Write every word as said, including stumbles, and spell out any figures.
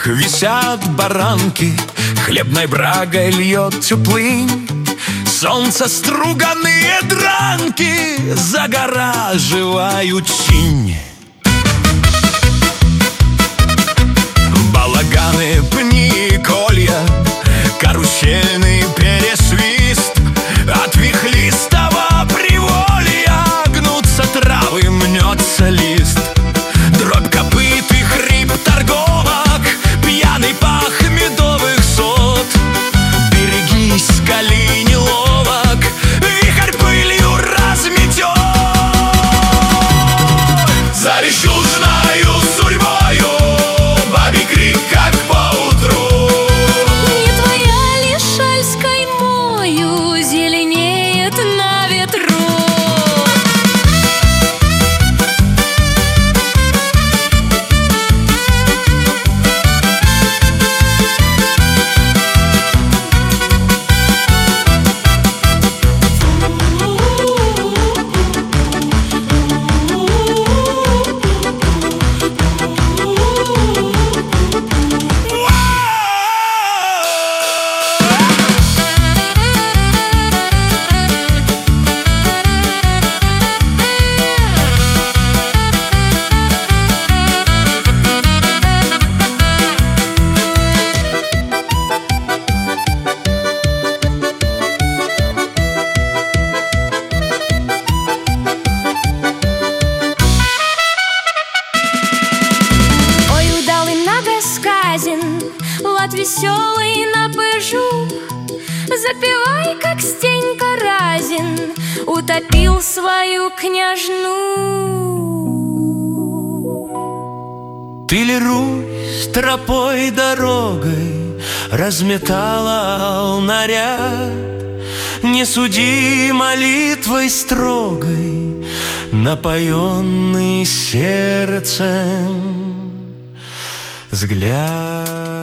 висят баранки, хлебной брагой льет теплынь. Солнце струганные дранки загораживают чинь. Балаганы, пни, колья, карусельный пересвист. От вихлистого приволья гнутся травы, мнется лист. Дробь копыт и хрип торговок, пьяный пах медовых сот. Берегись, коли неловок, вихрь пылью разметет. Завещь узнаю судьбою, бабий крик, как поутру. Не твоя ли шаль с каймою зеленеет на ветру? Лад веселый на пыжу, запевай, как Стенька Разин утопил свою княжну. Ты ли Русь тропой дорогой разметала наряд? Не суди молитвой строгой, напоенный сердцем взгляд.